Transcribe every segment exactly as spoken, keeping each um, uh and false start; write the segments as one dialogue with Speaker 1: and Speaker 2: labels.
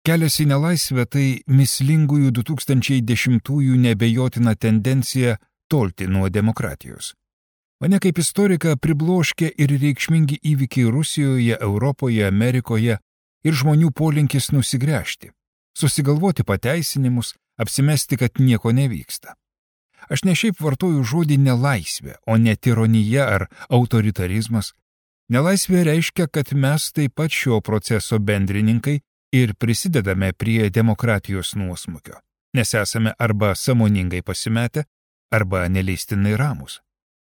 Speaker 1: Kelias į nelaisvę tai mislingųjų du tūkstančiai dešimtųjų nebejotina tendencija tolti nuo demokratijos. Mane kaip istoriką pribloškė ir reikšmingi įvykiai Rusijoje, Europoje, Amerikoje ir žmonių polinkis nusigręžti, susigalvoti pateisinimus, apsimesti, kad nieko nevyksta. Aš ne šiaip vartoju žodį nelaisvė, o ne tironija ar autoritarizmas. Nelaisvė reiškia, kad mes taip pat šio proceso bendrininkai ir prisidedame prie demokratijos nuosmukio, nes esame arba sąmoningai pasimetę, arba neleistinai ramus.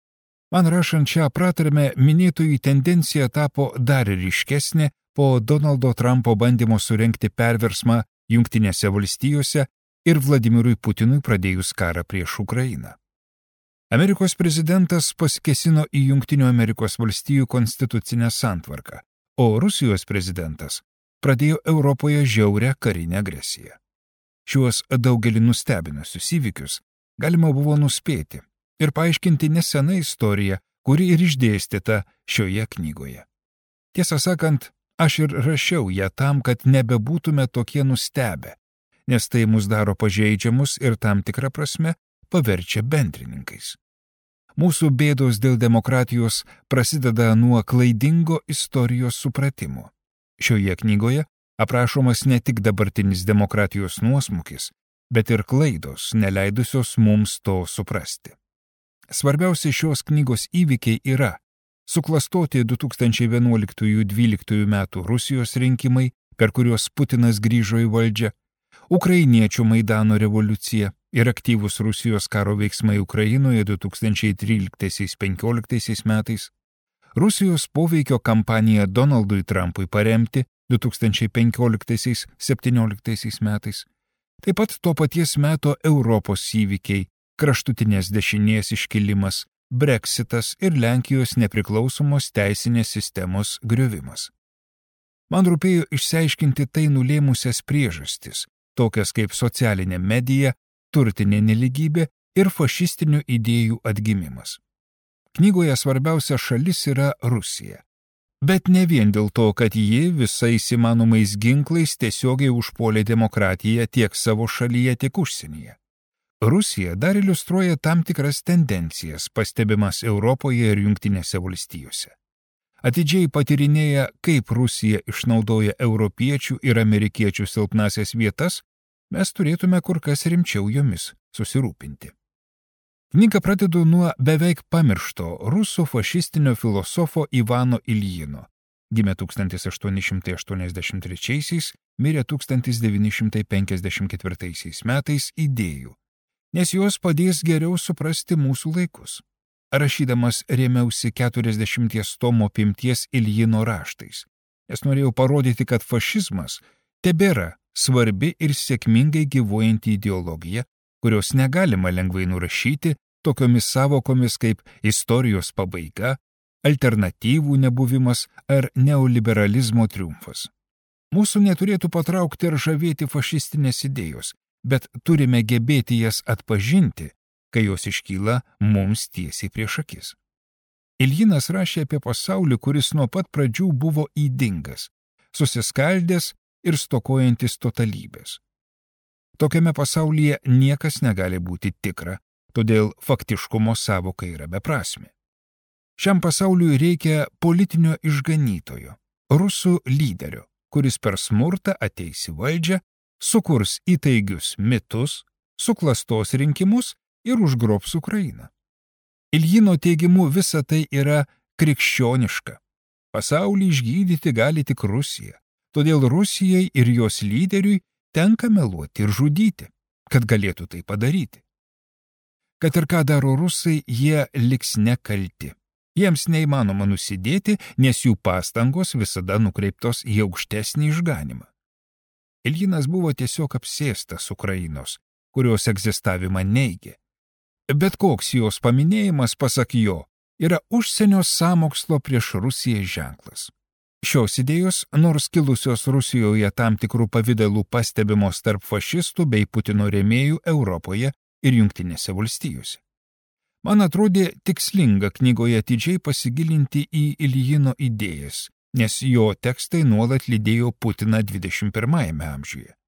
Speaker 1: Man rašant šią pratarmę, minėtoji tendencija tapo dar ryškesnė po Donaldo Trumpo bandymo surengti perversmą Jungtinėse valstijose ir Vladimirui Putinui pradėjus karą prieš Ukrainą. Amerikos prezidentas pasikėsino į Jungtinių Amerikos valstijų konstitucinę santvarką, o Rusijos prezidentas pradėjo Europoje žiaurią karinę agresiją. Šiuos daugelį nustebinusius įvykius galima buvo nuspėti ir paaiškinti neseną istoriją, kuri ir išdėstyta šioje knygoje. Tiesą sakant, aš ir rašiau ją tam, kad nebebūtume tokie nustebę, nes tai mus daro pažeidžiamus ir tam tikrą prasme paverčia bendrininkais. Mūsų bėdos dėl demokratijos prasideda nuo klaidingo istorijos supratimo. Šioje knygoje aprašomas ne tik dabartinis demokratijos nuosmukis, bet ir klaidos, neleidusios mums to suprasti. Svarbiausi šios knygos įvykiai yra suklastoti du tūkstančiai vienuoliktųjų dvyliktųjų metų Rusijos rinkimai, per kuriuos Putinas grįžo į valdžią, ukrainiečių Maidano revoliucija ir aktyvūs Rusijos karo veiksmai Ukrainoje du tūkstančiai tryliktaisiais penkioliktaisiais metais, Rusijos poveikio kampanija Donaldui Trumpui paremti du tūkstančiai penkioliktaisiais septynioliktaisiais metais, taip pat to paties meto Europos įvykiai, kraštutinės dešinės iškilimas, Brexitas ir Lenkijos nepriklausomos teisinės sistemos griovimas. Man rūpėjo išsiaiškinti tai nulėmusias priežastis, tokias kaip socialinė medija, turtinė nelygybė ir fašistinių idėjų atgimimas. Knygoje svarbiausia šalis yra Rusija. Bet ne vien dėl to, kad ji visais įmanomais ginklais tiesiogiai užpuolė demokratiją tiek savo šalyje, tiek užsienyje. Rusija dar iliustruoja tam tikras tendencijas pastebimas Europoje ir Jungtinėse valstijose. Atidžiai patyrinėję, kaip Rusija išnaudoja europiečių ir amerikiečių silpnasias vietas, mes turėtume kur kas rimčiau jomis susirūpinti. Knygą pradedu nuo beveik pamiršto rusų fašistinio filosofo Ivano Iljino. Gimė tūkstantis aštuoni šimtai aštuoniasdešimt trečiaisiais, mirė tūkstantis devyni šimtai penkiasdešimt ketvirtaisiais metais idėjų, nes jos padės geriau suprasti mūsų laikus. Rašydamas rėmiausi keturiasdešimties tomų apimties Iljino raštais, nes norėjau parodyti, kad fašizmas tebėra svarbi ir sėkmingai gyvuojanti ideologija, kurios negalima lengvai nurašyti tokiomis savokomis kaip istorijos pabaiga, alternatyvų nebuvimas ar neoliberalizmo triumfas. Mūsų neturėtų patraukti ir žavėti fašistinės idėjos, bet turime gebėti jas atpažinti, kai jos iškyla mums tiesiai prieš akis. Iljinas rašė apie pasaulį, kuris nuo pat pradžių buvo ydingas, susiskaldęs ir stokojantis totalybės. Tokiame pasaulyje niekas negali būti tikra, todėl faktiškumo savoka yra beprasmė. Šiam pasauliui reikia politinio išganytojo, rusų lyderio, kuris per smurtą ateis į valdžią, sukurs įtaigius mitus, suklastos rinkimus ir užgrobs Ukrainą. Iljino teigimu visa tai yra krikščioniška. Pasaulį išgydyti gali tik Rusija, todėl Rusijai ir jos lyderiui tenka meluoti ir žudyti, kad galėtų tai padaryti. Kad ir ką daro rusai, jie liks nekalti. Jiems neįmanoma nusidėti, nes jų pastangos visada nukreiptos į aukštesnį išganimą. Iljinas buvo tiesiog apsėstas Ukrainos, kurios egzistavimą neigė. Bet koks jos paminėjimas, pasak jo, yra užsienio sąmokslo prieš Rusiją ženklas. Šios idėjos, nors kilusios Rusijoje tam tikrų pavidalų pastebimos tarp fašistų bei Putino rėmėjų Europoje ir Jungtinėse valstijose. Man atrodė tikslinga knygoje atidžiai pasigilinti į Iljino idėjas nes jo tekstai nuolat lydėjo Putiną dvidešimt pirmajame amžiuje.